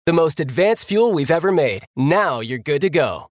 the most advanced fuel we've ever made. Now you're good to go.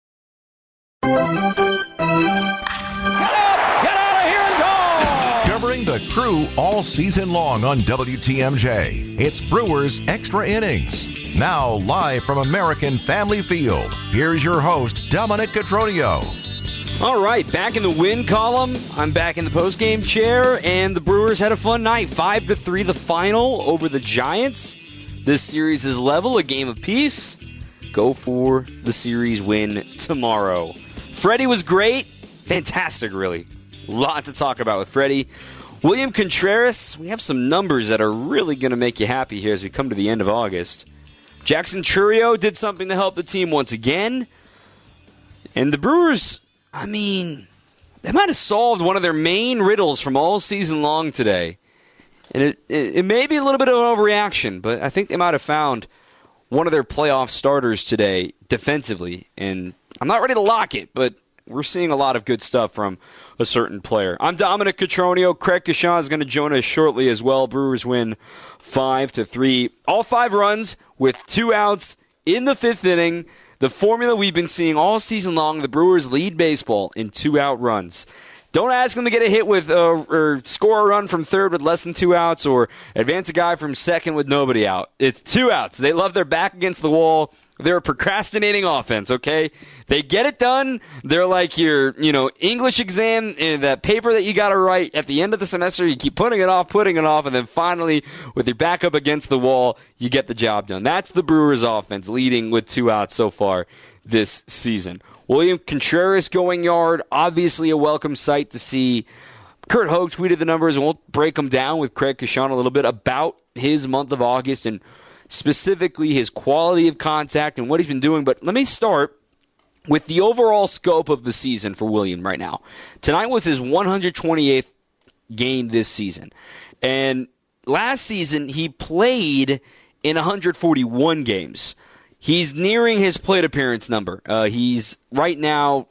Covering the Crew all season long on WTMJ, it's Brewers Extra Innings. Now live from American Family Field, here's your host, Dominic Cotroneo. All right, back in the win column. I'm back in the postgame chair, and the Brewers had a fun night. 5-3 the final over the Giants. This series is level, a game apiece. Go for the series win tomorrow. Freddie was great. Fantastic, really. A lot to talk about with Freddie. William Contreras, we have some numbers that are really going to make you happy here as we come to the end of August. Jackson Chourio did something to help the team once again. And the Brewers, I mean, they might have solved one of their main riddles from all season long today. And it may be a little bit of an overreaction, but I think they might have found one of their playoff starters today defensively. And I'm not ready to lock it, but we're seeing a lot of good stuff from a certain player. I'm Dominic Cotroneo. Craig Kashaw is going to join us shortly as well. Brewers win 5-3. All 5 runs with 2 outs in the 5th inning. The formula we've been seeing all season long, the Brewers lead baseball in 2-out runs. Don't ask them to get a hit with or score a run from third with less than 2 outs or advance a guy from second with nobody out. It's 2 outs. They love their back against the wall. They're a procrastinating offense, okay? They get it done. They're like your, English exam, that paper that you got to write at the end of the semester. You keep putting it off, and then finally, with your back up against the wall, you get the job done. That's the Brewers offense, leading with 2 outs so far this season. William Contreras going yard, obviously a welcome sight to see. Kurt Hogue tweeted the numbers, and we'll break them down with Craig Kashaw a little bit about his month of August and specifically his quality of contact and what he's been doing. But let me start with the overall scope of the season for William right now. Tonight was his 128th game this season. And last season, he played in 141 games. He's nearing his plate appearance number. He's right now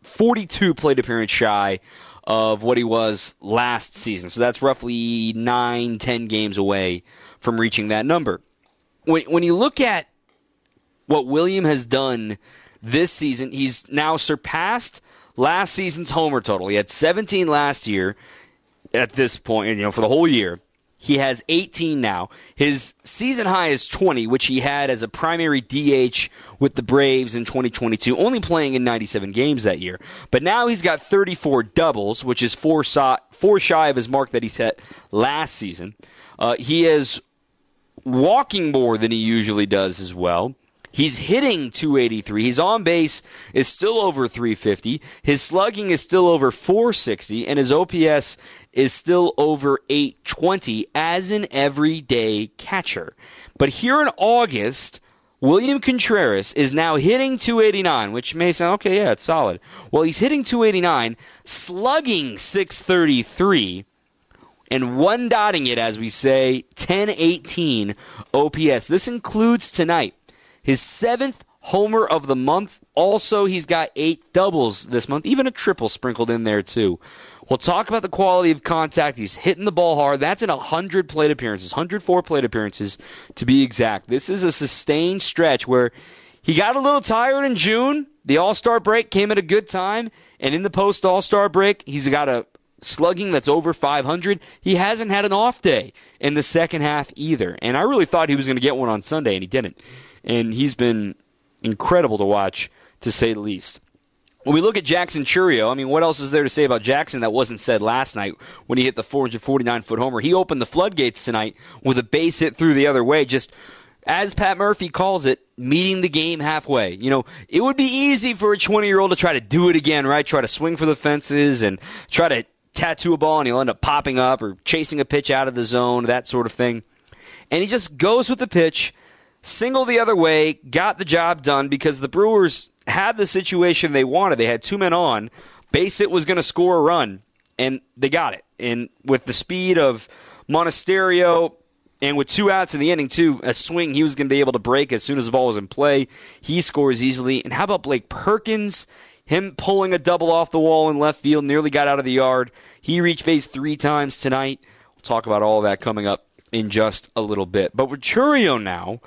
42 plate appearance shy of what he was last season. So that's roughly 9-10 games away from reaching that number. When you look at what William has done this season, he's now surpassed last season's homer total. He had 17 last year at this point, for the whole year. He has 18 now. His season high is 20, which he had as a primary DH with the Braves in 2022, only playing in 97 games that year. But now he's got 34 doubles, which is four shy of his mark that he set last season. He is walking more than he usually does as well. He's hitting 283. His on base is still over 350. His slugging is still over 460, and his OPS is still over 820 as an everyday catcher. But here in August, William Contreras is now hitting 289, which may sound, okay, yeah, it's solid. Well, he's hitting 289, slugging 633, and one dotting it, as we say, 1018 OPS. This includes tonight. His 7th homer of the month. Also, he's got 8 doubles this month, even a triple sprinkled in there, too. We'll talk about the quality of contact. He's hitting the ball hard. That's in 100 plate appearances, 104 plate appearances to be exact. This is a sustained stretch where he got a little tired in June. The All-Star break came at a good time, and in the post-All-Star break, he's got a slugging that's over 500. He hasn't had an off day in the second half either, and I really thought he was going to get one on Sunday, and he didn't. And he's been incredible to watch, to say the least. When we look at Jackson Chourio, I mean, what else is there to say about Jackson that wasn't said last night when he hit the 449-foot homer? He opened the floodgates tonight with a base hit through the other way, just, as Pat Murphy calls it, meeting the game halfway. It would be easy for a 20-year-old to try to do it again, right? Try to swing for the fences and try to tattoo a ball, and he'll end up popping up or chasing a pitch out of the zone, that sort of thing. And he just goes with the pitch, single the other way, got the job done because the Brewers had the situation they wanted. They had 2 men on. Base hit was going to score a run, and they got it. And with the speed of Monasterio and with 2 outs in the inning, too, a swing he was going to be able to break as soon as the ball was in play, he scores easily. And how about Blake Perkins? Him pulling a double off the wall in left field, nearly got out of the yard. He reached base 3 times tonight. We'll talk about all of that coming up in just a little bit. But with Chourio now,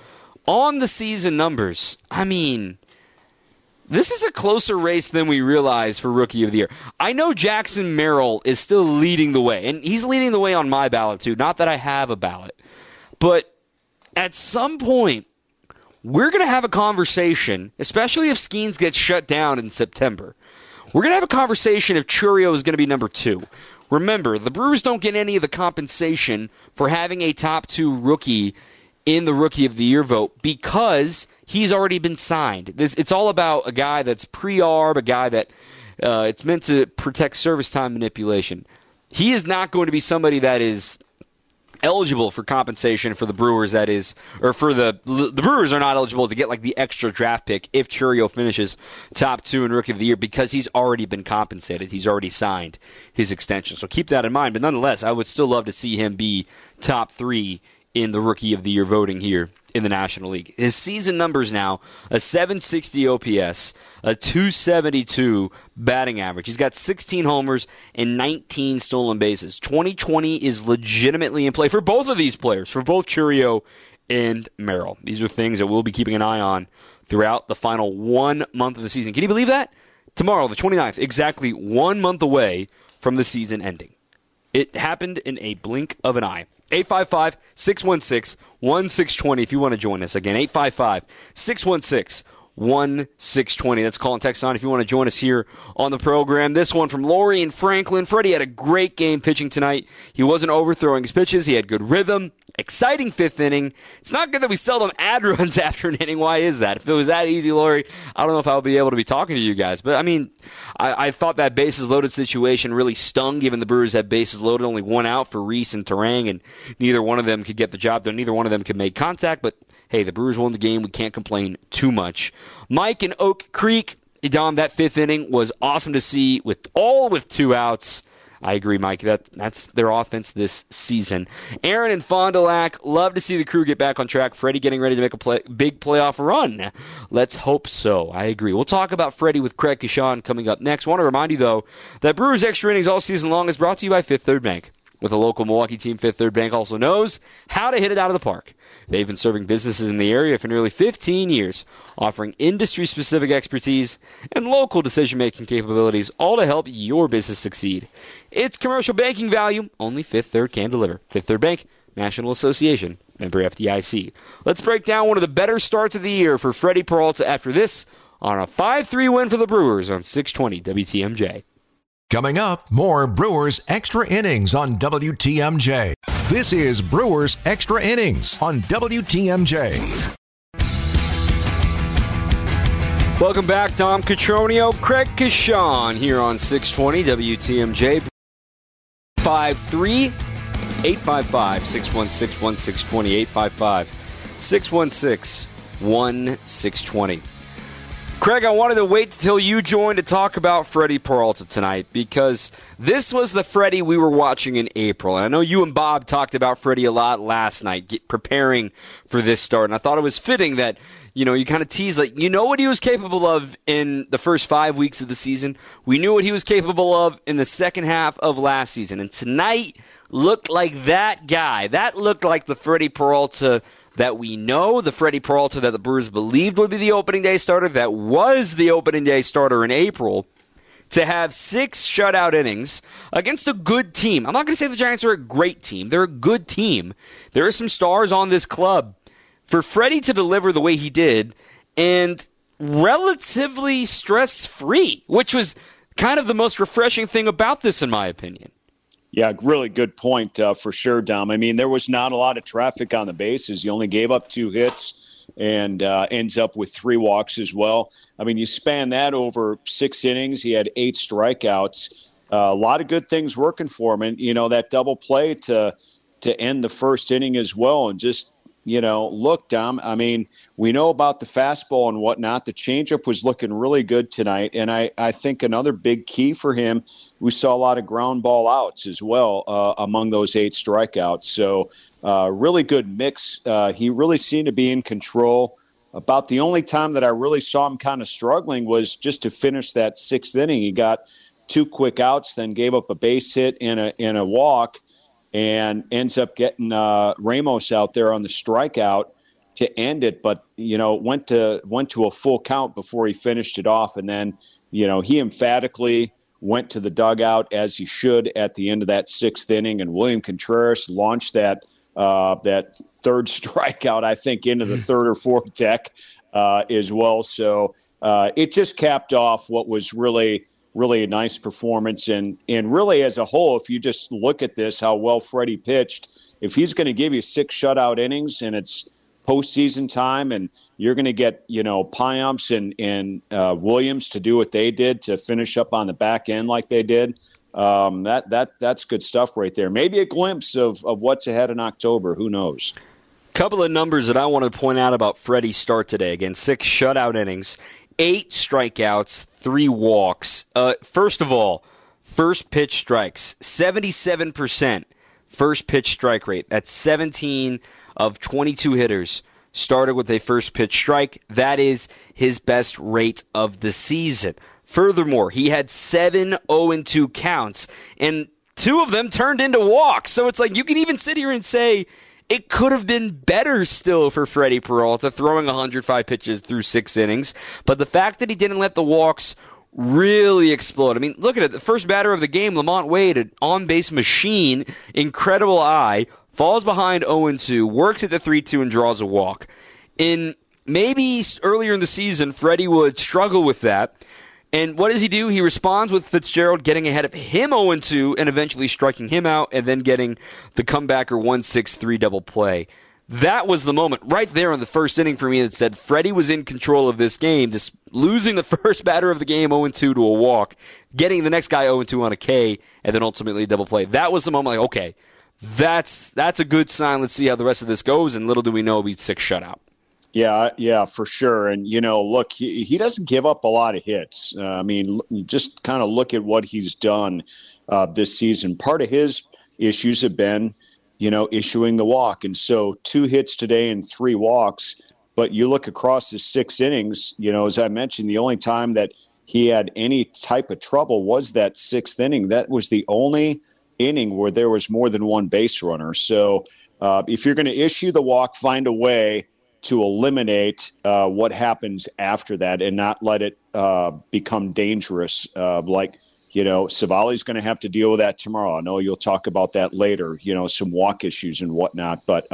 on the season numbers, I mean, this is a closer race than we realize for Rookie of the Year. I know Jackson Merrill is still leading the way, and he's leading the way on my ballot too. Not that I have a ballot. But at some point, we're going to have a conversation, especially if Skeens gets shut down in September. We're going to have a conversation if Chourio is going to be number 2. Remember, the Brewers don't get any of the compensation for having a top 2 rookie in the Rookie of the Year vote because he's already been signed. It's all about a guy that's pre-arb, a guy that it's meant to protect service time manipulation. He is not going to be somebody that is eligible for compensation for the Brewers, that is, or for the Brewers are not eligible to get like the extra draft pick if Chourio finishes top 2 in Rookie of the Year because he's already been compensated. He's already signed his extension. So keep that in mind. But nonetheless, I would still love to see him be top 3 in the Rookie of the Year voting here in the National League. His season numbers now, a 760 OPS, a 272 batting average. He's got 16 homers and 19 stolen bases. 2020 is legitimately in play for both of these players, for both Chourio and Merrill. These are things that we'll be keeping an eye on throughout the final 1 month of the season. Can you believe that? Tomorrow, the 29th, exactly 1 month away from the season ending. It happened in a blink of an eye. 855-616-1620 if you want to join us. Again, 855-616-1620. That's call and text on if you want to join us here on the program. This one from Lori and Franklin. Freddie had a great game pitching tonight. He wasn't overthrowing his pitches. He had good rhythm. Exciting 5th inning. It's not good that we seldom add runs after an inning. Why is that? If it was that easy, Lori, I don't know if I'll be able to be talking to you guys. But, I mean, I thought that bases loaded situation really stung, given the Brewers had bases loaded, only 1 out for Reese and Terang, and neither one of them could get the job done. Neither one of them could make contact. But, hey, the Brewers won the game. We can't complain too much. Mike in Oak Creek. Dom, that 5th inning was awesome to see with 2 outs. I agree, Mike. That's their offense this season. Aaron and Fond du Lac, love to see the Crew get back on track. Freddie getting ready to make a big playoff run. Let's hope so. I agree. We'll talk about Freddie with Craig Kashan coming up next. I want to remind you, though, that Brewers Extra Innings all season long is brought to you by Fifth Third Bank. With a local Milwaukee team, Fifth Third Bank also knows how to hit it out of the park. They've been serving businesses in the area for nearly 15 years, offering industry-specific expertise and local decision-making capabilities, all to help your business succeed. It's commercial banking value only Fifth Third can deliver. Fifth Third Bank, National Association, member FDIC. Let's break down one of the better starts of the year for Freddie Peralta after this on a 5-3 win for the Brewers on 620 WTMJ. Coming up, more Brewers Extra Innings on WTMJ. This is Brewers Extra Innings on WTMJ. Welcome back, Dom Cotroneo, Craig Kashan here on 620 WTMJ. 855-616-1620, 855-616-1620. Craig, I wanted to wait until you joined to talk about Freddie Peralta tonight because this was the Freddie we were watching in April. And I know you and Bob talked about Freddie a lot last night, preparing for this start. And I thought it was fitting that, you kind of teased, like, what he was capable of in the first 5 weeks of the season. We knew what he was capable of in the second half of last season. And tonight looked like that guy. That looked like the Freddie Peralta that we know, the Freddie Peralta that the Brewers believed would be the opening day starter, that was the opening day starter in April, to have 6 shutout innings against a good team. I'm not going to say the Giants are a great team. They're a good team. There are some stars on this club. For Freddie to deliver the way he did, and relatively stress-free, which was kind of the most refreshing thing about this, in my opinion. Yeah, really good point for sure, Dom. I mean, there was not a lot of traffic on the bases. He only gave up 2 hits and ends up with 3 walks as well. I mean, you span that over 6 innings. He had 8 strikeouts. A lot of good things working for him. And, that double play to end the first inning as well. And just, look, Dom, I mean, we know about the fastball and whatnot. The changeup was looking really good tonight. And I think another big key for him, we saw a lot of ground ball outs as well among those 8 strikeouts. So really good mix. He really seemed to be in control. About the only time that I really saw him kind of struggling was just to finish that 6th inning. He got 2 quick outs, then gave up a base hit and a walk, and ends up getting Ramos out there on the strikeout. to end it, but went to a full count before he finished it off, and then he emphatically went to the dugout as he should at the end of that sixth inning, and William Contreras launched that third strikeout, I think, into the third or fourth deck as well. So it just capped off what was really a nice performance, and really as a whole, if you just look at this, how well Freddie pitched. If he's going to give you 6 shutout innings and it's postseason time, and you're going to get Payamps and Williams to do what they did to finish up on the back end like they did, that's good stuff right there. Maybe a glimpse of what's ahead in October. Who knows? Couple of numbers that I want to point out about Freddie's start today. Again, 6 shutout innings, 8 strikeouts, 3 walks. First of all, first pitch strikes, 77%. First pitch strike rate. That's 17 of 22 hitters started with a first pitch strike. That is his best rate of the season. Furthermore, he had 7 0-2 counts, and 2 of them turned into walks. So it's like you can even sit here and say it could have been better still for Freddie Peralta throwing 105 pitches through 6 innings. But the fact that he didn't let the walks really explode. I mean, look at it. The first batter of the game, Lamont Wade, an on-base machine, incredible eye, falls behind 0-2, works at the 3-2 and draws a walk. Maybe earlier in the season, Freddie would struggle with that. And what does he do? He responds with Fitzgerald getting ahead of him 0-2 and eventually striking him out and then getting the comebacker 1-6-3 double play. That was the moment right there in the first inning for me that said Freddie was in control of this game, just losing the first batter of the game 0-2 to a walk, getting the next guy 0-2 on a K, and then ultimately a double play. That was the moment like, okay, that's a good sign. Let's see how the rest of this goes, and little do we know, he'd 6 shutout. Yeah, for sure. And, look, he doesn't give up a lot of hits. I mean, just kind of look at what he's done this season. Part of his issues have been, issuing the walk. And so 2 hits today and 3 walks. But you look across his 6 innings, as I mentioned, the only time that he had any type of trouble was that 6th inning. That was the only inning where there was more than 1 base runner. So if you're going to issue the walk, find a way to eliminate what happens after that and not let it become dangerous. Savali's going to have to deal with that tomorrow. I know you'll talk about that later, some walk issues and whatnot. But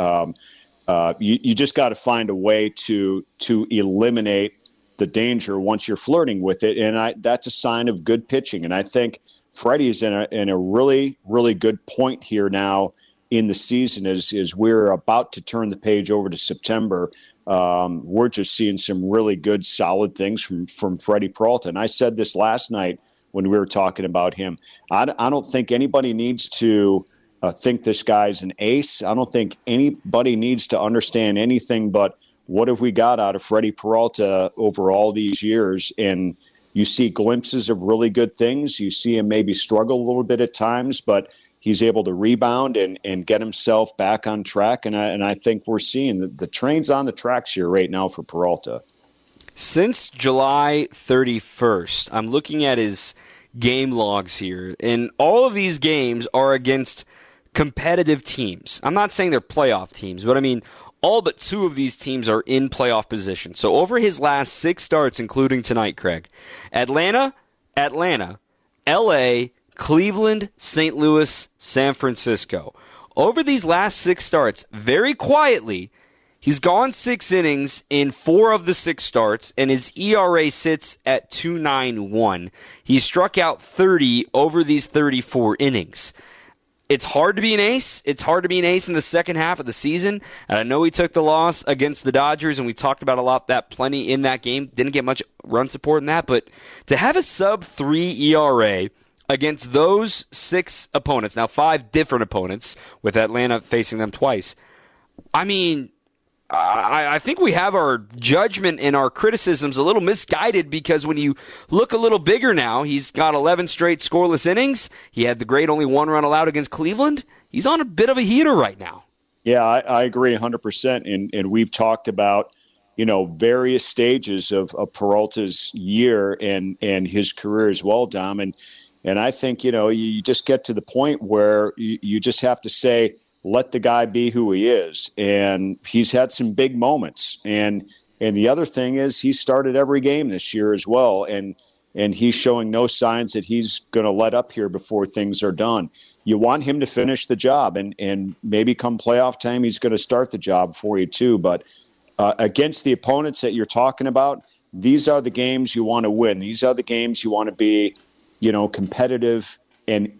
you just got to find a way to eliminate the danger once you're flirting with it. And that's a sign of good pitching. And I think Freddie's in a really, really good point here now in the season as we're about to turn the page over to September. We're just seeing some really good, solid things from Freddie Peralta. And I said this last night when we were talking about him. I don't think anybody needs to think this guy's an ace. I don't think anybody needs to understand anything but what have we got out of Freddie Peralta over all these years. And you see glimpses of really good things. You see him maybe struggle a little bit at times, but he's able to rebound and get himself back on track. And I think we're seeing the train's on the tracks here right now for Peralta. Since July 31st, I'm looking at his game logs here, and all of these games are against competitive teams. I'm not saying they're playoff teams, but I mean all but 2 of these teams are in playoff position. So over his last 6 starts, including tonight, Craig, Atlanta, L.A., Cleveland, St. Louis, San Francisco. Over these last 6 starts, very quietly, he's gone 6 innings in 4 of the 6 starts, and his ERA sits at 2.91. He struck out 30 over these 34 innings. It's hard to be an ace. It's hard to be an ace in the second half of the season. And I know he took the loss against the Dodgers, and we talked about plenty in that game. Didn't get much run support in that, but to have a sub-3 ERA against those 6 opponents, now 5 different opponents, with Atlanta facing them twice. I mean, I think we have our judgment and our criticisms a little misguided, because when you look a little bigger now, he's got 11 straight scoreless innings. He had the great only 1 run allowed against Cleveland. He's on a bit of a heater right now. Yeah, I agree 100%. And we've talked about, various stages of Peralta's year and his career as well, Dom. And I think, you just get to the point where you just have to say, let the guy be who he is. And he's had some big moments. And the other thing is he started every game this year as well. And he's showing no signs that he's going to let up here before things are done. You want him to finish the job, and maybe come playoff time, he's going to start the job for you too. But against the opponents that you're talking about, these are the games you want to win. These are the games you want to be, competitive and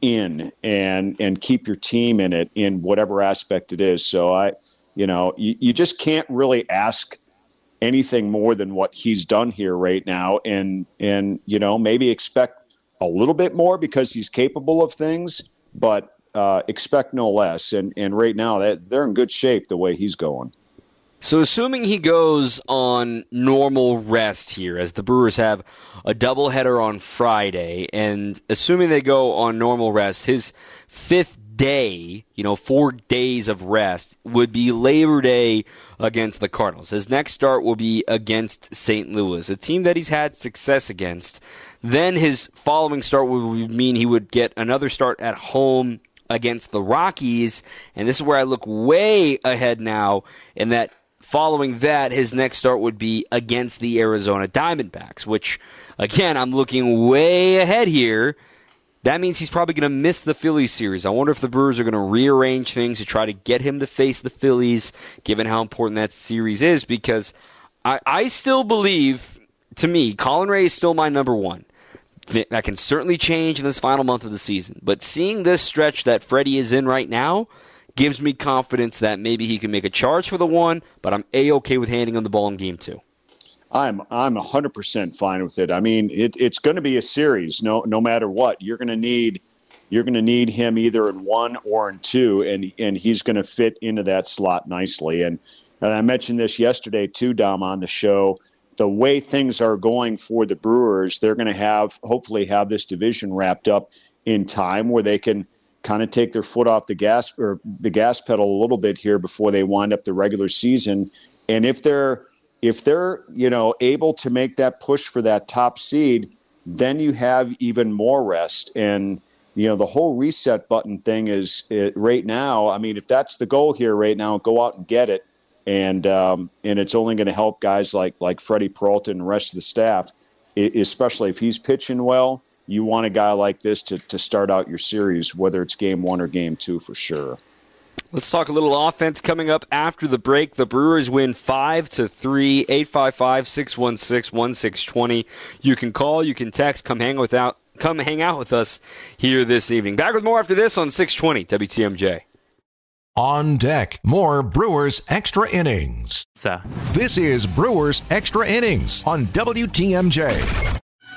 keep your team in it in whatever aspect it is. So you just can't really ask anything more than what he's done here right now, and maybe expect a little bit more because he's capable of things, but expect no less. And right now they're in good shape the way he's going. So assuming he goes on normal rest here, as the Brewers have a doubleheader on Friday, and assuming they go on normal rest, his fifth day, 4 days of rest, would be Labor Day against the Cardinals. His next start will be against St. Louis, a team that he's had success against. Then his following start would mean he would get another start at home against the Rockies, and this is where I look way ahead now, in that following that, his next start would be against the Arizona Diamondbacks, which, again, I'm looking way ahead here. That means he's probably going to miss the Phillies series. I wonder if the Brewers are going to rearrange things to try to get him to face the Phillies, given how important that series is, because I still believe, to me, Colin Rea is still my number one. That can certainly change in this final month of the season. But seeing this stretch that Freddie is in right now gives me confidence that maybe he can make a charge for the one, but I'm A-okay with handing him the ball in game 2. I'm 100% fine with it. I mean, it's going to be a series, no matter what. You're going to need him either in 1 or in 2, and he's going to fit into that slot nicely. And I mentioned this yesterday too, Dom, on the show. The way things are going for the Brewers, they're going to hopefully have this division wrapped up in time where they can kind of take their foot off the gas pedal a little bit here before they wind up the regular season. And if they're able to make that push for that top seed, then you have even more rest. And the whole reset button thing is right now. I mean, if that's the goal here right now, go out and get it. And it's only going to help guys like Freddie Peralta and the rest of the staff, especially if he's pitching well. You want a guy like this to start out your series, whether it's game 1 or game 2 for sure. Let's talk a little offense coming up after the break. The Brewers win 5-3, 855-616-1620. You can call, you can text, come hang out with us here this evening. Back with more after this on 620 WTMJ. On deck, more Brewers Extra Innings. This is Brewers Extra Innings on WTMJ.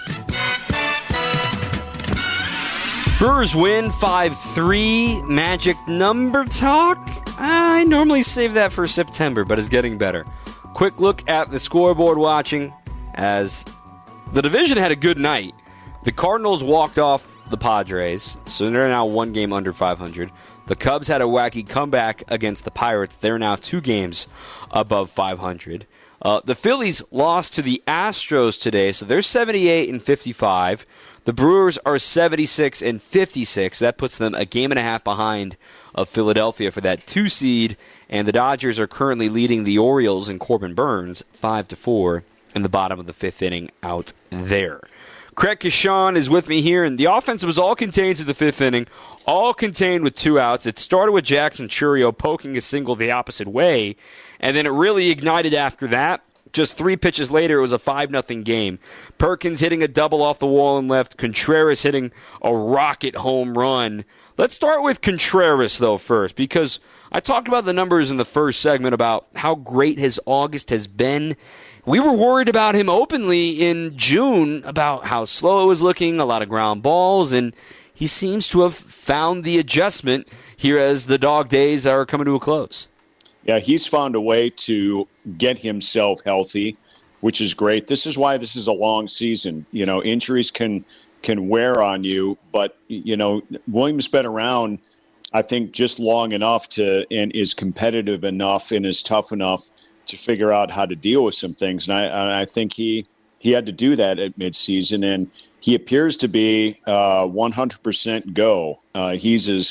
Brewers win 5-3. Magic number talk? I normally save that for September, but it's getting better. Quick look at the scoreboard watching as the division had a good night. The Cardinals walked off the Padres, so they're now 1 game under 500. The Cubs had a wacky comeback against the Pirates. They're now 2 games above 500. The Phillies lost to the Astros today, so they're 78-55. The Brewers are 76-56. That puts them a game and a half behind of Philadelphia for that 2 seed. And the Dodgers are currently leading the Orioles and Corbin Burns 5-4 in the bottom of the 5th inning out there. Craig Kashan is with me here, and the offense was all contained to the 5th inning, all contained with 2 outs. It started with Jackson Chourio poking a single the opposite way, and then it really ignited after that. Just 3 pitches later, it was a 5-0 game. Perkins hitting a double off the wall and left. Contreras hitting a rocket home run. Let's start with Contreras, though, first, because I talked about the numbers in the first segment about how great his August has been. We were worried about him openly in June about how slow it was looking, a lot of ground balls, and he seems to have found the adjustment here as the dog days are coming to a close. Yeah, he's found a way to get himself healthy, which is great. This is why this is a long season. Injuries can wear on you, but, Williams been around, I think, just long enough and is competitive enough and is tough enough to figure out how to deal with some things. And I think he had to do that at midseason, and he appears to be 100% go. He's as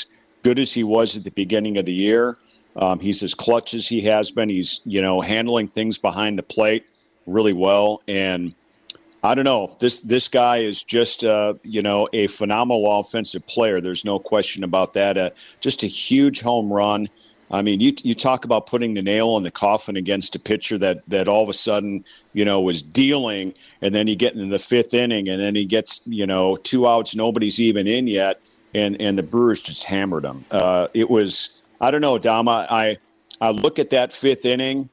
good as he was at the beginning of the year. He's as clutch as he has been. He's, handling things behind the plate really well. And I don't know, this guy is just, a phenomenal offensive player. There's no question about that. Just a huge home run. I mean, you talk about putting the nail in the coffin against a pitcher that all of a sudden, was dealing, and then you get into the fifth inning, and then he gets, 2 outs, nobody's even in yet, and the Brewers just hammered him. It was, I don't know, Dom, I look at that fifth inning.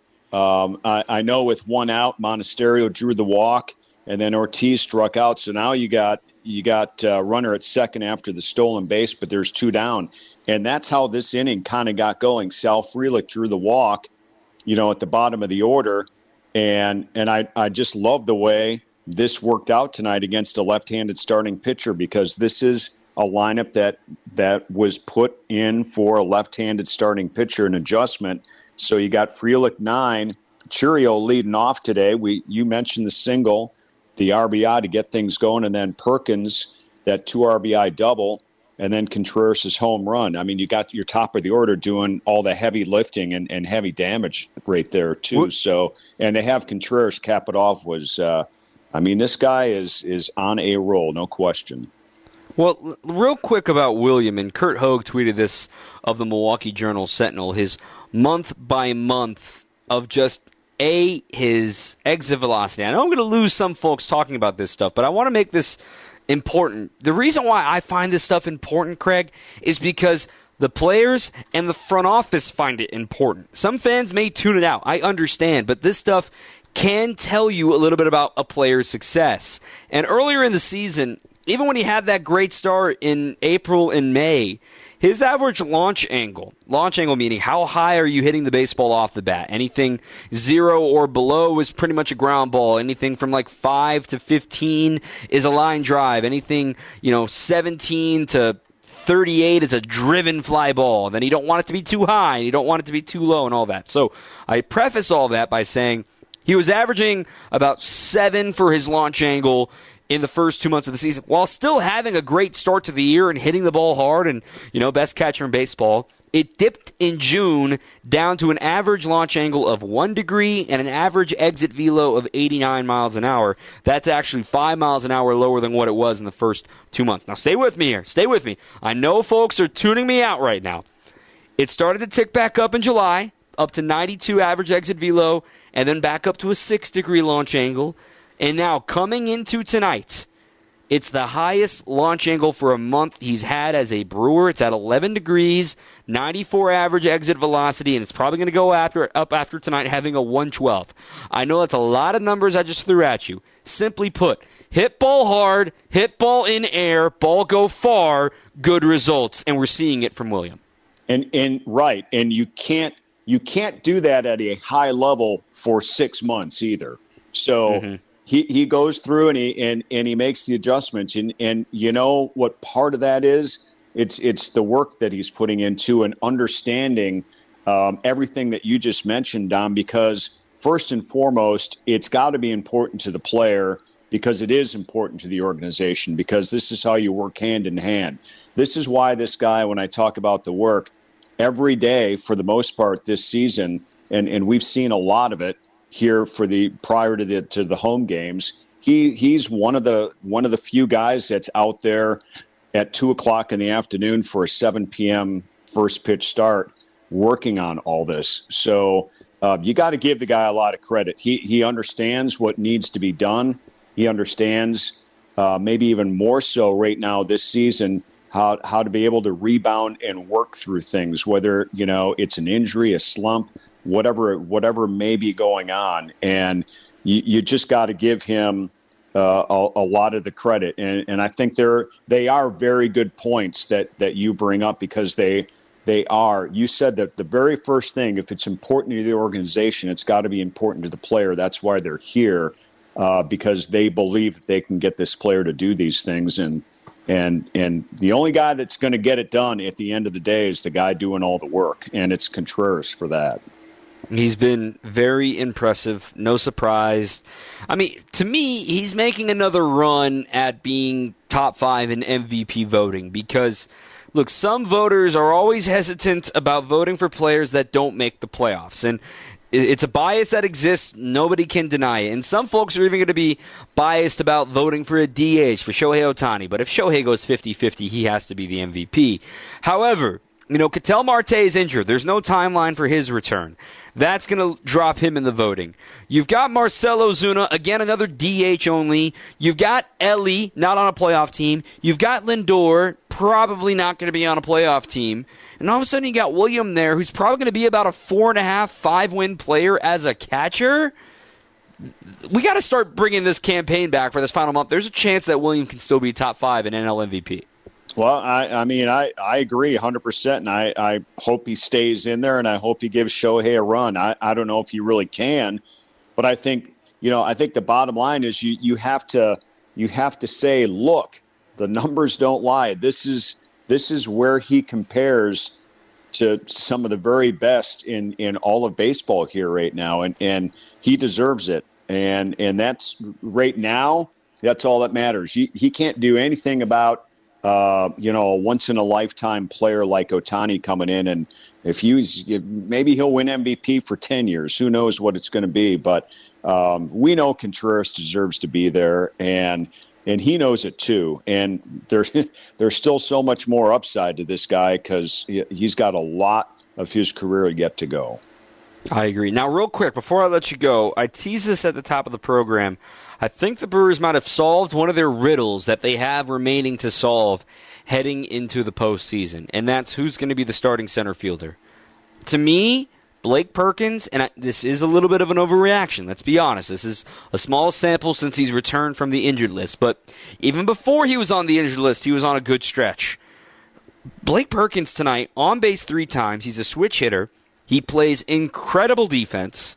I know with 1 out, Monasterio drew the walk, and then Ortiz struck out. So now you got runner at second after the stolen base, but there's 2 down. And that's how this inning kind of got going. Sal Frelick drew the walk, at the bottom of the order. And I just love the way this worked out tonight against a left-handed starting pitcher, because this is a lineup that was put in for a left-handed starting pitcher, an adjustment. So you got Frelick 9, Chourio leading off today. You mentioned the single, the RBI to get things going, and then Perkins, that 2 RBI double, and then Contreras' home run. I mean, you got your top of the order doing all the heavy lifting and heavy damage right there, too. So, and to have Contreras cap it off was, this guy is on a roll, no question. Well, real quick about William, and Kurt Hogue tweeted this of the Milwaukee Journal-Sentinel, his month-by-month of just his exit velocity. I know I'm going to lose some folks talking about this stuff, but I want to make this important. The reason why I find this stuff important, Craig, is because the players and the front office find it important. Some fans may tune it out. I understand, but this stuff can tell you a little bit about a player's success. And earlier in the season, even when he had that great start in April and May, his average launch angle meaning how high are you hitting the baseball off the bat? Anything 0 or below is pretty much a ground ball. Anything from like 5 to 15 is a line drive. Anything, 17 to 38 is a driven fly ball. Then you don't want it to be too high, and you don't want it to be too low and all that. So I preface all that by saying he was averaging about 7 for his launch angle in the first 2 months of the season, while still having a great start to the year and hitting the ball hard and, best catcher in baseball. It dipped in June down to an average launch angle of 1 degree and an average exit velo of 89 miles an hour. That's actually 5 miles an hour lower than what it was in the first 2 months. Now, stay with me here. Stay with me. I know folks are tuning me out right now. It started to tick back up in July, up to 92 average exit velo, and then back up to a 6-degree launch angle. And now, coming into tonight, it's the highest launch angle for a month he's had as a Brewer. It's at 11 degrees, 94 average exit velocity, and it's probably going to go up after tonight, having a 112. I know that's a lot of numbers I just threw at you. Simply put, hit ball hard, hit ball in air, ball go far, good results, and we're seeing it from William. And right, and you can't do that at a high level for 6 months either. So. He goes through and he makes the adjustments, and you know what part of that is? It's the work that he's putting into and understanding everything that you just mentioned, Dom. Because first and foremost, it's got to be important to the player, because it is important to the organization, because this is how you work hand in hand. This is why this guy, when I talk about the work, every day for the most part this season, and we've seen a lot of it here for the prior to the home games, he's one of the few guys that's out there at 2:00 in the afternoon for a 7 p.m. first pitch start working on all this. So you got to give the guy a lot of credit. He understands what needs to be done. He understands maybe even more so right now this season how to be able to rebound and work through things, whether it's an injury, a slump, whatever may be going on. And you just got to give him a lot of the credit. And I think they are very good points that you bring up, because they are. You said that the very first thing, if it's important to the organization, it's got to be important to the player. That's why they're here, because they believe that they can get this player to do these things. And the only guy that's going to get it done at the end of the day is the guy doing all the work, and it's Contreras for that. He's been very impressive. No surprise. I mean, to me, he's making another run at being top 5 in MVP voting, because look, some voters are always hesitant about voting for players that don't make the playoffs. And it's a bias that exists. Nobody can deny it. And some folks are even going to be biased about voting for a DH for Shohei Ohtani. But if Shohei goes 50-50, he has to be the MVP. However, Ketel Marte is injured. There's no timeline for his return. That's going to drop him in the voting. You've got Marcell Ozuna, again, another DH only. You've got Elly, not on a playoff team. You've got Lindor, probably not going to be on a playoff team. And all of a sudden you got William there, who's probably going to be about a 4.5, 5-win player as a catcher. We got to start bringing this campaign back for this final month. There's a chance that William can still be top 5 in NL MVP. Well, I agree 100%, and I hope he stays in there, and I hope he gives Shohei a run. I don't know if he really can, but I think the bottom line is you have to say, look, the numbers don't lie. This is where he compares to some of the very best in all of baseball here right now, and he deserves it. And that's right now. That's all that matters. He can't do anything about a once-in-a-lifetime player like Ohtani coming in, and maybe he'll win MVP for 10 years. Who knows what it's going to be? But we know Contreras deserves to be there, and he knows it too. And there's still so much more upside to this guy because he's got a lot of his career yet to go. I agree. Now, real quick, before I let you go, I teased this at the top of the program. I think the Brewers might have solved one of their riddles that they have remaining to solve heading into the postseason, and that's who's going to be the starting center fielder. To me, Blake Perkins, and this is a little bit of an overreaction, let's be honest. This is a small sample since he's returned from the injured list, but even before he was on the injured list, he was on a good stretch. Blake Perkins tonight, on base 3 times. He's a switch hitter. He plays incredible defense.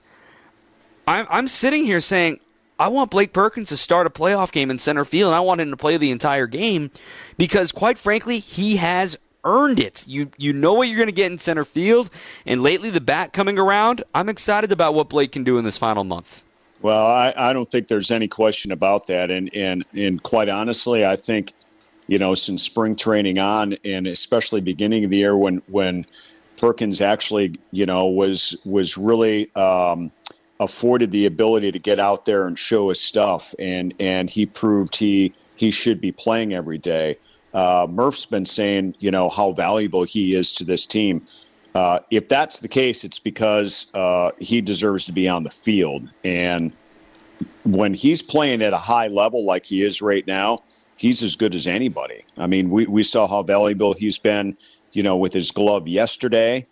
I'm sitting here saying, I want Blake Perkins to start a playoff game in center field, and I want him to play the entire game because, quite frankly, he has earned it. You know what you're going to get in center field, and lately the bat coming around, I'm excited about what Blake can do in this final month. Well, I don't think there's any question about that, and quite honestly, I think, since spring training on, and especially beginning of the year when Perkins actually, was really afforded the ability to get out there and show his stuff, and he proved he should be playing every day. Murph's been saying, how valuable he is to this team. If that's the case, it's because he deserves to be on the field. And when he's playing at a high level like he is right now, he's as good as anybody. I mean, we saw how valuable he's been, with his glove yesterday.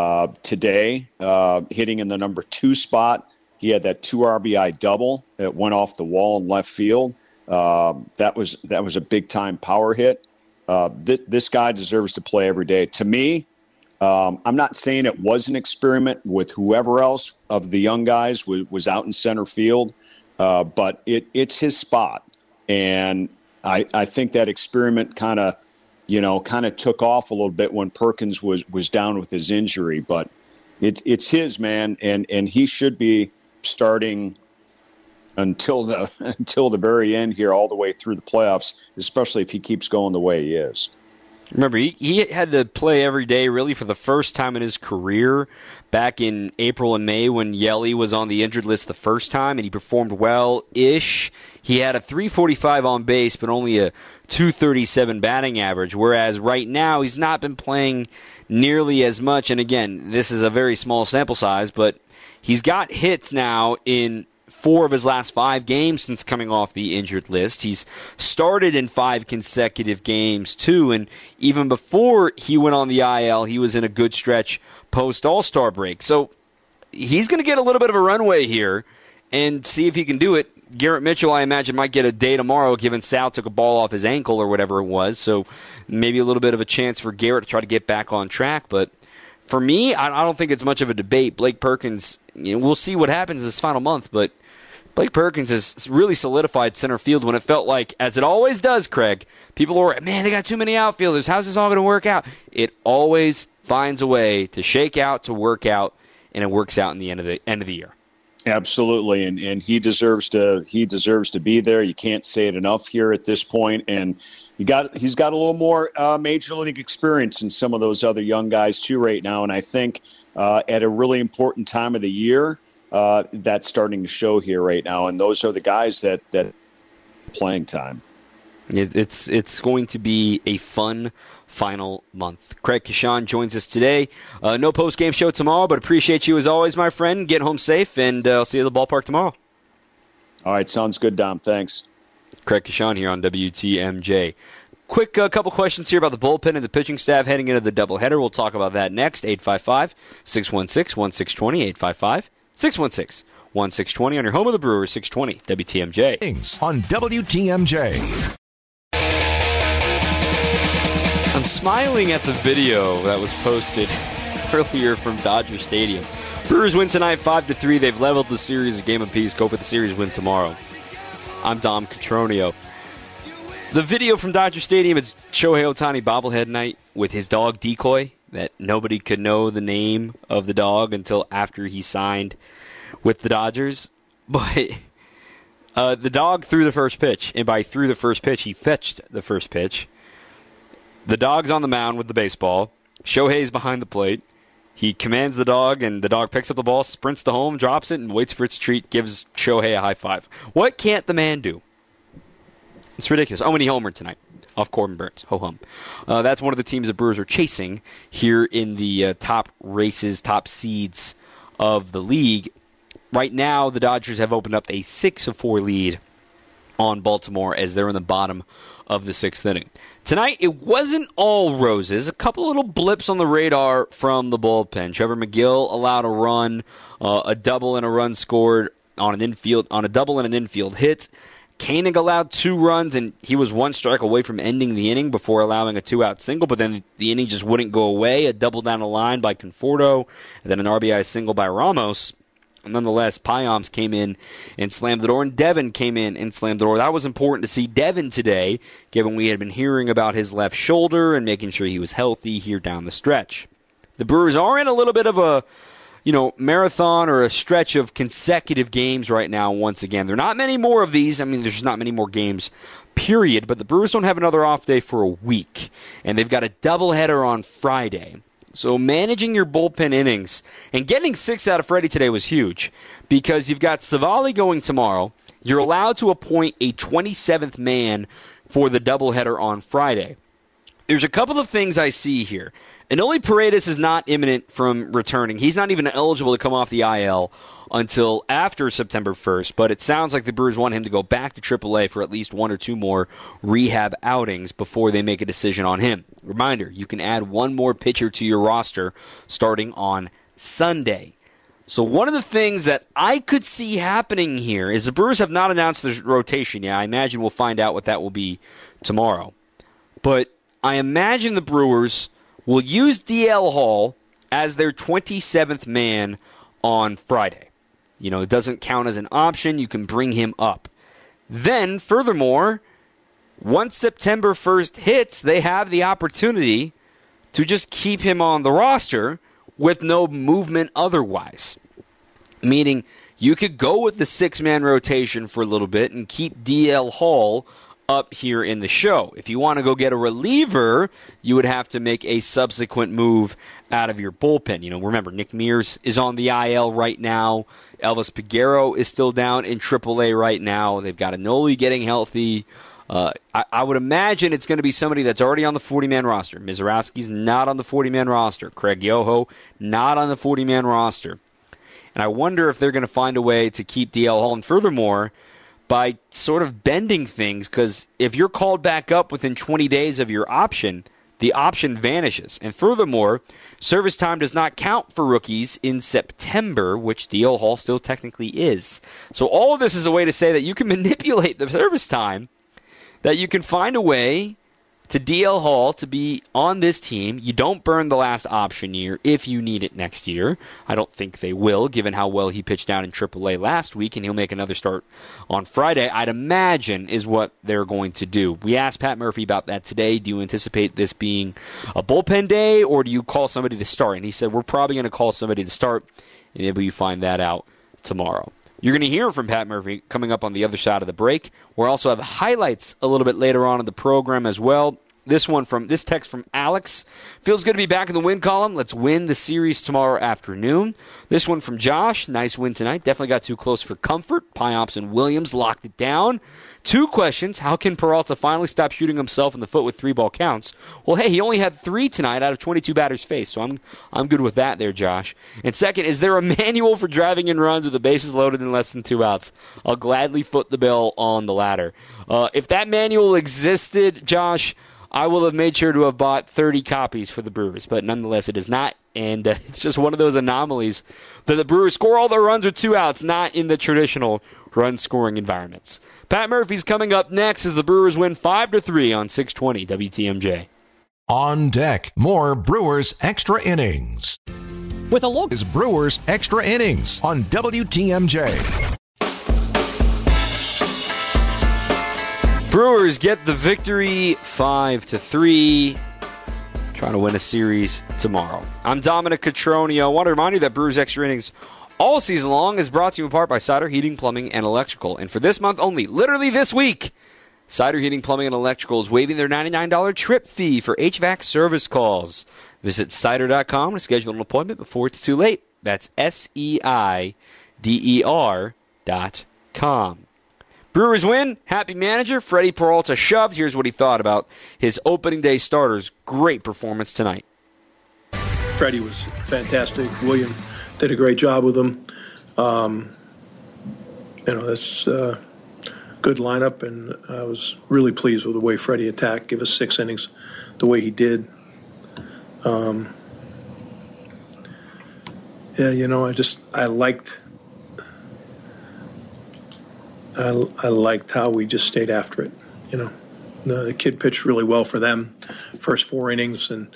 Today, hitting in the number 2 spot. He had that 2 RBI double that went off the wall in left field. That was a big time power hit. This guy deserves to play every day. To me, I'm not saying it was an experiment with whoever else of the young guys was out in center field, but it's his spot, and I think that experiment kind of took off a little bit when Perkins was down with his injury, but it's his, man, and he should be starting until the very end here, all the way through the playoffs, especially if he keeps going the way he is. Remember, he had to play every day really for the first time in his career back in April and May when Yelly was on the injured list the first time, and he performed well-ish. He had a .345 on base, but only a .237 batting average, whereas right now he's not been playing nearly as much. And again, this is a very small sample size, but he's got hits now in 4 of his last 5 games since coming off the injured list. He's started in 5 consecutive games, too, and even before he went on the IL, he was in a good stretch post-All-Star break. So he's going to get a little bit of a runway here and see if he can do it. Garrett Mitchell, I imagine, might get a day tomorrow, given Sal took a ball off his ankle or whatever it was, so maybe a little bit of a chance for Garrett to try to get back on track, but for me, I don't think it's much of a debate. Blake Perkins, we'll see what happens this final month, but Blake Perkins has really solidified center field when it felt like, as it always does, Craig, people were, man, they got too many outfielders. How's this all going to work out? It always finds a way to shake out, to work out, and it works out in the end of the year. Absolutely, and he deserves to be there. You can't say it enough here at this point, and he's got a little more major league experience than some of those other young guys too right now. And I think at a really important time of the year, that's starting to show here right now. And those are the guys that playing time. It's going to be a fun final month. Craig Kashan joins us today. No post-game show tomorrow, but appreciate you as always, my friend. Get home safe, and I'll see you at the ballpark tomorrow. All right, sounds good, Dom. Thanks. Craig Kashan here on WTMJ. Quick couple questions here about the bullpen and the pitching staff heading into the doubleheader. We'll talk about that next. 855-616-1620, 855-616-1620 on your home of the Brewers, 620 WTMJ. On WTMJ. I'm smiling at the video that was posted earlier from Dodger Stadium. Brewers win tonight 5-3. They've leveled the series a game apiece. Go for the series win tomorrow. I'm Dom Cotroneo. The video from Dodger Stadium, it's Shohei Ohtani bobblehead night with his dog Decoy, that nobody could know the name of the dog until after he signed with the Dodgers. But the dog threw the first pitch, and by threw the first pitch, he fetched the first pitch. The dog's on the mound with the baseball. Shohei's behind the plate. He commands the dog, and the dog picks up the ball, sprints to home, drops it, and waits for its treat, gives Shohei a high five. What can't the man do? It's ridiculous. Oh, and he homered tonight off Corbin Burns. Ho-hum. That's one of the teams the Brewers are chasing here in the top races, top seeds of the league. Right now, the Dodgers have opened up a 6-4 lead on Baltimore as they're in the bottom of the sixth inning. Tonight, it wasn't all roses. A couple little blips on the radar from the bullpen. Trevor McGill allowed a run, a double and a run scored on a double and an infield hit. Koenig allowed 2 runs, and he was 1 strike away from ending the inning before allowing a 2-out single, but then the inning just wouldn't go away. A double down the line by Conforto, and then an RBI single by Ramos. Nonetheless, Payams came in and slammed the door, and Devin came in and slammed the door. That was important to see Devin today, given we had been hearing about his left shoulder and making sure he was healthy here down the stretch. The Brewers are in a little bit of a marathon or a stretch of consecutive games right now once again. There are not many more of these. I mean, there's not many more games, period, but the Brewers don't have another off day for a week, and they've got a doubleheader on Friday. So managing your bullpen innings and getting 6 out of Freddie today was huge because you've got Savali going tomorrow. You're allowed to appoint a 27th man for the doubleheader on Friday. There's a couple of things I see here. Enoli Paredes is not imminent from returning. He's not even eligible to come off the IL until after September 1st, but it sounds like the Brewers want him to go back to AAA for at least 1 or 2 more rehab outings before they make a decision on him. Reminder, you can add 1 more pitcher to your roster starting on Sunday. So one of the things that I could see happening here is the Brewers have not announced the rotation yet. I imagine we'll find out what that will be tomorrow. But I imagine the Brewers will use DL Hall as their 27th man on Friday. It doesn't count as an option. You can bring him up. Then, furthermore, once September 1st hits, they have the opportunity to just keep him on the roster with no movement otherwise. Meaning, you could go with the 6-man rotation for a little bit and keep DL Hall up here in the show. If you want to go get a reliever, you would have to make a subsequent move out of your bullpen. Remember, Nick Mears is on the IL right now. Elvis Peguero is still down in AAA right now. They've got Enoli getting healthy. I would imagine it's going to be somebody that's already on the 40-man roster. Mizorowski's not on the 40-man roster. Craig Yoho, not on the 40-man roster. And I wonder if they're going to find a way to keep DL Hall. And furthermore, by sort of bending things, because if you're called back up within 20 days of your option, the option vanishes. And furthermore, service time does not count for rookies in September, which DL Hall still technically is. So all of this is a way to say that you can manipulate the service time, that you can find a way to DL Hall to be on this team. You don't burn the last option year if you need it next year. I don't think they will, given how well he pitched down in AAA last week, and he'll make another start on Friday, I'd imagine is what they're going to do. We asked Pat Murphy about that today. Do you anticipate this being a bullpen day, or do you call somebody to start? And he said, we're probably going to call somebody to start, and maybe you find that out tomorrow. You're going to hear from Pat Murphy coming up on the other side of the break. We'll also have highlights a little bit later on in the program as well. This text from Alex. Feels good to be back in the win column. Let's win the series tomorrow afternoon. This one from Josh. Nice win tonight. Definitely got too close for comfort. Pyops and Williams locked it down. 2 questions. How can Peralta finally stop shooting himself in the foot with 3 ball counts? Well, hey, he only had 3 tonight out of 22 batters faced, so I'm good with that there, Josh. And second, is there a manual for driving in runs with the bases loaded in less than 2 outs? I'll gladly foot the bill on the latter. If that manual existed, Josh, I will have made sure to have bought 30 copies for the Brewers, but nonetheless, it is not, and it's just one of those anomalies that the Brewers score all their runs with 2 outs, not in the traditional run-scoring environments. Pat Murphy's coming up next as the Brewers win 5-3 on 620 WTMJ. On deck, more Brewers Extra Innings. With a look Is Brewers Extra Innings on WTMJ. Brewers get the victory 5-3. Trying to win a series tomorrow. I'm Dominic Cotroneo. I want to remind you that Brewers Extra Innings all season long is brought to you in part by Cider Heating, Plumbing, and Electrical. And for this month only, literally this week, Cider Heating, Plumbing, and Electrical is waiving their $99 trip fee for HVAC service calls. Visit cider.com to schedule an appointment before it's too late. That's SEIDER.com. Brewers win. Happy manager. Freddie Peralta shoved. Here's what he thought about his opening day starters. Great performance tonight. Freddie was fantastic. William did a great job with him. That's a good lineup, and I was really pleased with the way Freddie attacked. Give us 6 innings the way he did. I liked how we just stayed after it. The kid pitched really well for them, first 4 innings, and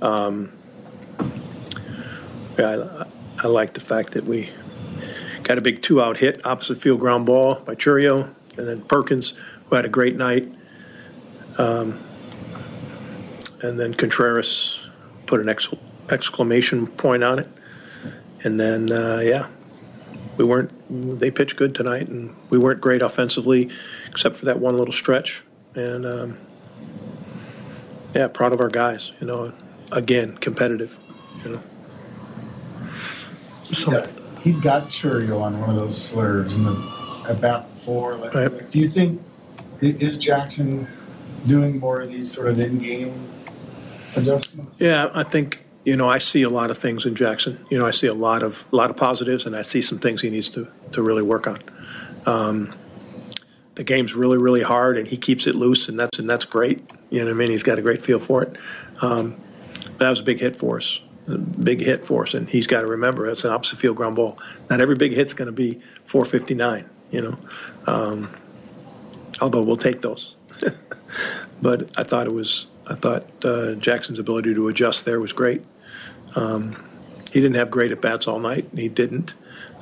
I like the fact that we got a big 2-out hit, opposite field ground ball by Churio, and then Perkins, who had a great night, and then Contreras put an exclamation point on it, and then they pitched good tonight, and we weren't great offensively except for that one little stretch. And, proud of our guys, again, competitive, So he got Churio on one of those slurs in the at bat before. Right. Do you think, is Jackson doing more of these sort of in-game adjustments? Yeah, I think, I see a lot of things in Jackson. I see a lot of positives, and I see some things he needs to really work on. The game's really, really hard, and he keeps it loose, and that's great. He's got a great feel for it. That was a big hit for us. And he's got to remember it's an opposite field ground ball. Not every big hit's going to be 459. Although we'll take those. But I thought Jackson's ability to adjust there was great. He didn't have great at bats all night. He didn't.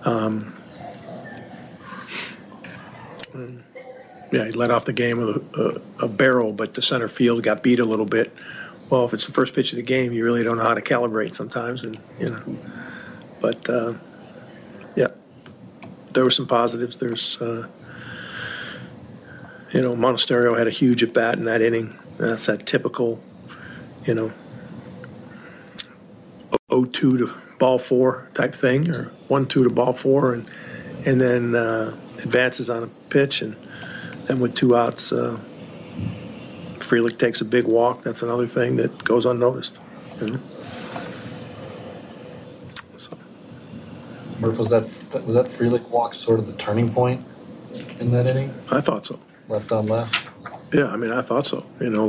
He led off the game with a barrel, but the center field got beat a little bit. Well, if it's the first pitch of the game, you really don't know how to calibrate sometimes, But there were some positives. There's, Monasterio had a huge at bat in that inning. That's that typical, 0-2 to ball 4 type thing, or 1-2 to ball 4, and then advances on a pitch, and then with 2 outs. Frelick takes a big walk. That's another thing that goes unnoticed. So, Murph, was that Frelick walk sort of the turning point in that inning? I thought so. Left on left. Yeah, I thought so.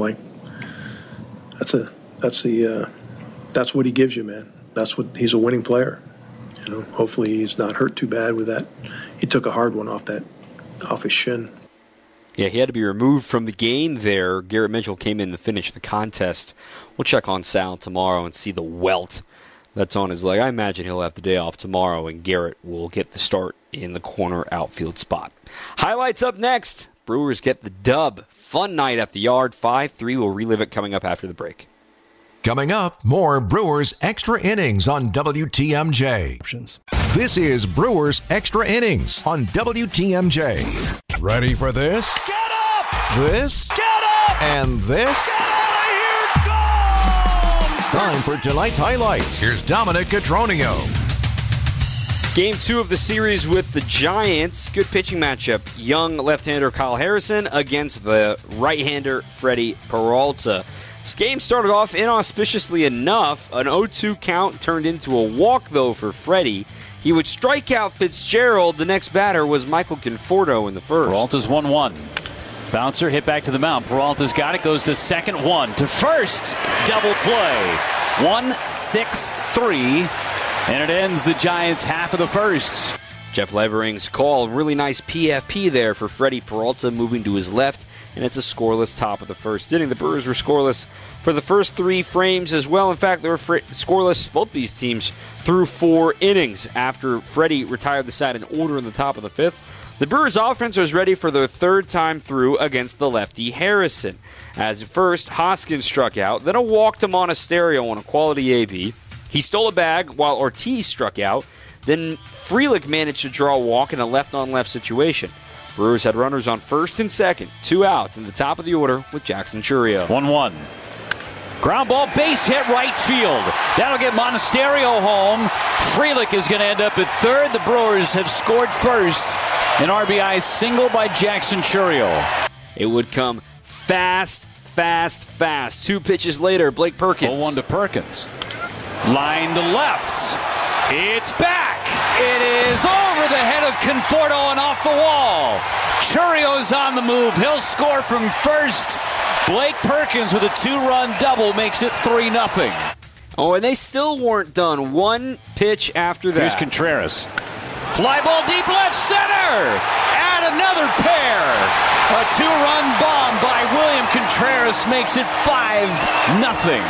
That's what he gives you, man. He's a winning player. Hopefully he's not hurt too bad with that. He took a hard one off his shin. Yeah, he had to be removed from the game there. Garrett Mitchell came in to finish the contest. We'll check on Sal tomorrow and see the welt that's on his leg. I imagine he'll have the day off tomorrow, and Garrett will get the start in the corner outfield spot. Highlights up next. Brewers get the dub. Fun night at the Yard. 5-3. We'll relive it coming up after the break. Coming up, more Brewers Extra Innings on WTMJ. This is Brewers Extra Innings on WTMJ. Ready for this? Get up! This? Get up! And this? Get out of here! Go! Time for tonight's highlights. Here's Dominic Cotroneo. Game 2 of the series with the Giants. Good pitching matchup. Young left-hander Kyle Harrison against the right-hander Freddie Peralta. This game started off inauspiciously enough. An 0-2 count turned into a walk, though, for Freddie. He would strike out Fitzgerald. The next batter was Michael Conforto in the first. Peralta's 1-1. Bouncer hit back to the mound. Peralta's got it. Goes to second. 1 to first. Double play. 1-6-3. And it ends the Giants' half of the first. Jeff Levering's call. Really nice PFP there for Freddie Peralta moving to his left. And it's a scoreless top of the first inning. The Brewers were scoreless for the first 3 frames as well. In fact, they were scoreless, both these teams, through 4 innings after Freddie retired the side in order in the top of the 5th. The Brewers' offense was ready for their 3rd time through against the lefty Harrison. As first, Hoskins struck out, then a walk to Monasterio on a quality AB. He stole a bag while Ortiz struck out. Then Frelick managed to draw a walk in a left-on-left situation. Brewers had runners on first and second, 2 outs in the top of the order with Jackson Chourio. 1-1. Ground ball, base hit right field. That'll get Monasterio home. Frelick is going to end up at third. The Brewers have scored first. An RBI single by Jackson Chourio. It would come fast. 2 pitches later, Blake Perkins. 0-1 to Perkins. Line to left. It's back. It is over the head of Conforto and off the wall. Chourio's on the move. He'll score from first. Blake Perkins with a 2-run double makes it 3-0. Oh, and they still weren't done. 1 pitch after that. Here's Contreras. Fly ball deep left center. And another pair. A 2-run bomb by William Contreras makes it 5-0.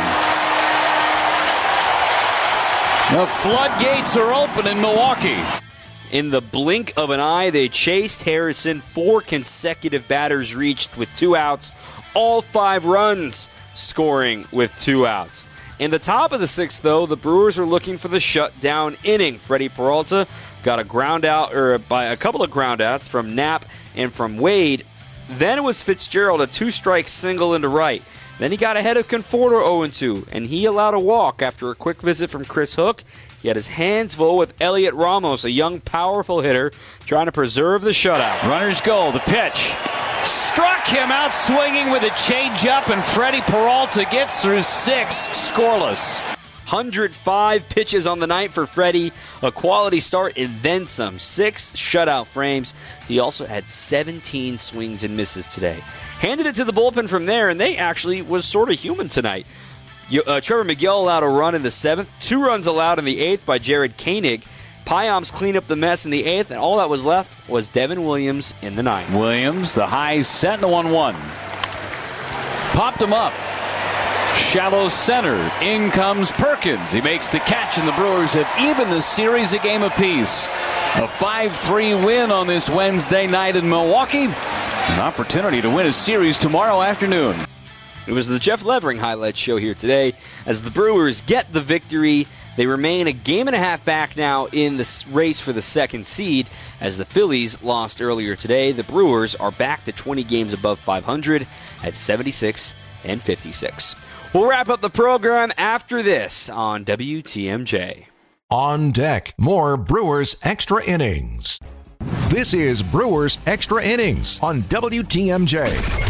The floodgates are open in Milwaukee. In the blink of an eye, they chased Harrison. 4 consecutive batters reached with 2 outs. All 5 runs scoring with 2 outs. In the top of the 6th, though, the Brewers are looking for the shutdown inning. Freddie Peralta got a ground out, or by a couple of ground outs from Knapp and from Wade. Then it was Fitzgerald, a 2-strike single into right. Then he got ahead of Conforto 0-2, and he allowed a walk after a quick visit from Chris Hook. He had his hands full with Elliot Ramos, a young, powerful hitter, trying to preserve the shutout. Runners go. The pitch. Struck him out swinging with a changeup, and Freddie Peralta gets through 6 scoreless. 105 pitches on the night for Freddie. A quality start and then some. 6 shutout frames. He also had 17 swings and misses today. Handed it to the bullpen from there, and they actually was sort of human tonight. Trevor McGill allowed a run in the 7th. 2 runs allowed in the 8th by Jared Koenig. Payams cleaned up the mess in the 8th, and all that was left was Devin Williams in the 9th. Williams, the high set to 1-1. Popped him up. Shallow center. In comes Perkins. He makes the catch, and the Brewers have evened the series a game apiece. A 5-3 win on this Wednesday night in Milwaukee. An opportunity to win a series tomorrow afternoon. It was the Jeff Levering highlight show here today as the Brewers get the victory. They remain a game and a half back now in the race for the 2nd seed. As the Phillies lost earlier today, the Brewers are back to 20 games above 500 at 76-56. We'll wrap up the program after this on WTMJ. On deck, more Brewers Extra Innings. This is Brewers Extra Innings on WTMJ.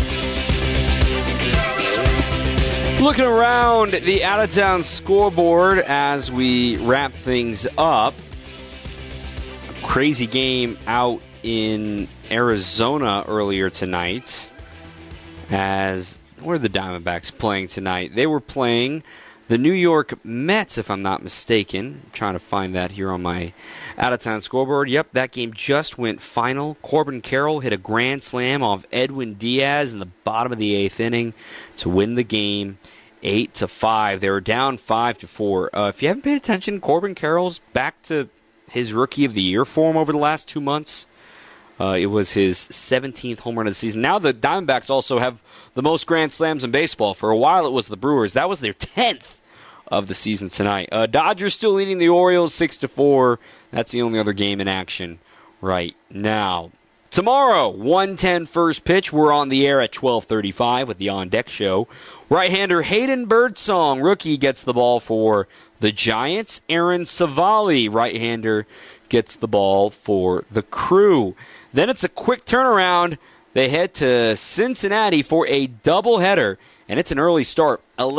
Looking around the out-of-town scoreboard as we wrap things up. A crazy game out in Arizona earlier tonight. Where are the Diamondbacks playing tonight? They were playing the New York Mets, if I'm not mistaken. I'm trying to find that here on my out-of-town scoreboard. Yep, that game just went final. Corbin Carroll hit a grand slam off Edwin Diaz in the bottom of the 8th inning to win the game 8-5. They were down 5-4. If you haven't paid attention, Corbin Carroll's back to his Rookie of the Year form over the last 2 months. It was his 17th home run of the season. Now the Diamondbacks also have the most grand slams in baseball. For a while it was the Brewers. That was their 10th of the season tonight. Dodgers still leading the Orioles 6-4. That's the only other game in action right now. Tomorrow, 1:10 first pitch. We're on the air at 12:35 with the On Deck Show. Right-hander Hayden Birdsong, rookie, gets the ball for the Giants. Aaron Savali, right-hander, gets the ball for the Crew. Then it's a quick turnaround. They head to Cincinnati for a doubleheader, and it's an early start,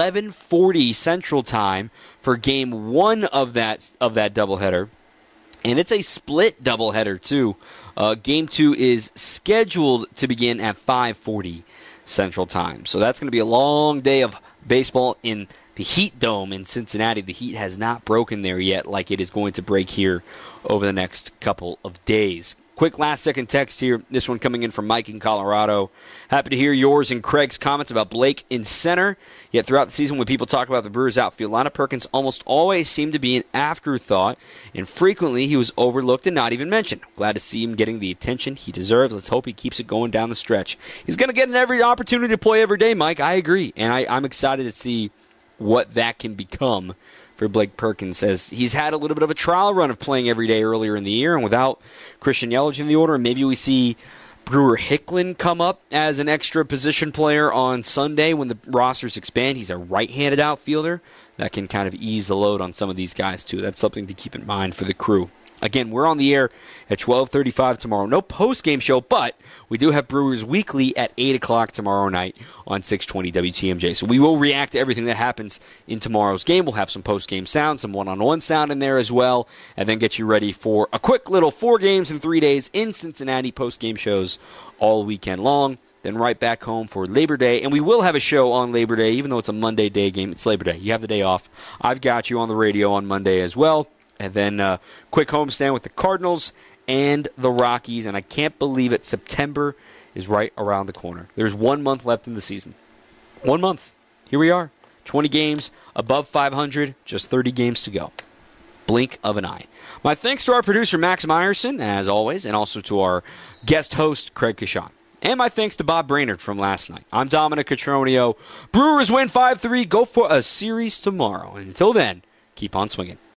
11:40 Central Time for Game 1 of that doubleheader. And it's a split doubleheader, too. Game 2 is scheduled to begin at 5:40 Central Time. So that's going to be a long day of baseball in the Heat Dome in Cincinnati. The heat has not broken there yet like it is going to break here over the next couple of days. Quick last-second text here. This one coming in from Mike in Colorado. Happy to hear yours and Craig's comments about Blake in center. Yet throughout the season, when people talk about the Brewers' outfield lineup, Perkins almost always seemed to be an afterthought, and frequently he was overlooked and not even mentioned. Glad to see him getting the attention he deserves. Let's hope he keeps it going down the stretch. He's going to get every opportunity to play every day, Mike. I agree, and I'm excited to see what that can become for Blake Perkins, as he's had a little bit of a trial run of playing every day earlier in the year, and without Christian Yelich in the order, maybe we see Brewer Hicklin come up as an extra position player on Sunday when the rosters expand. He's a right-handed outfielder that can kind of ease the load on some of these guys, too. That's something to keep in mind for the Crew. Again, we're on the air at 12:35 tomorrow. No post-game show, but we do have Brewers Weekly at 8 o'clock tomorrow night on 620 WTMJ. So we will react to everything that happens in tomorrow's game. We'll have some post-game sound, some one-on-one sound in there as well, and then get you ready for a quick little 4 games in 3 days in Cincinnati post-game shows all weekend long. Then right back home for Labor Day. And we will have a show on Labor Day, even though it's a Monday day game. It's Labor Day. You have the day off. I've got you on the radio on Monday as well. And then quick homestand with the Cardinals and the Rockies. And I can't believe it. September is right around the corner. There's 1 month left in the season. 1 month. Here we are. 20 games, above 500, just 30 games to go. Blink of an eye. My thanks to our producer, Max Meyerson, as always, and also to our guest host, Craig Kishon. And my thanks to Bob Brainerd from last night. I'm Dominic Cotroneo. Brewers win 5-3. Go for a series tomorrow. And until then, keep on swinging.